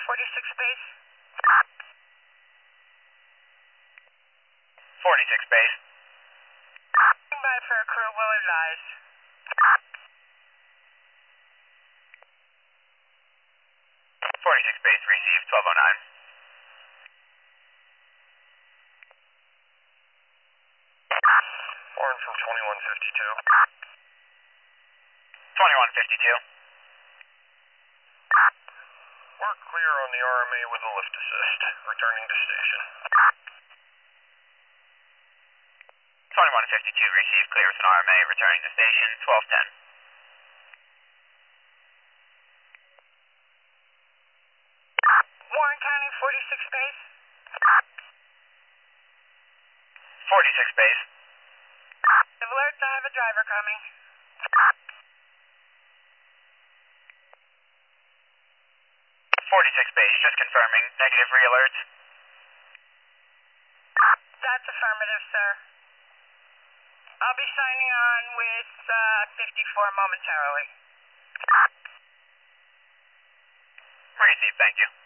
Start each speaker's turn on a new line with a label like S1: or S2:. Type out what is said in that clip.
S1: 46 base.
S2: 46 base.
S1: Stand by for a crew, will advise.
S2: 46 base, received, 1209.
S3: Warren from 2152.
S2: 2152.
S3: We're clear on the RMA with a lift assist. Returning to station.
S2: 2152, received, clear with an RMA, returning to station, 1210.
S1: Warren County, 46 base.
S2: 46 base.
S1: Alerts, I have a driver coming.
S2: 46 base, just confirming, negative re-alerts.
S1: That's affirmative, sir. I'll be signing on with 54 momentarily.
S2: Received, thank you.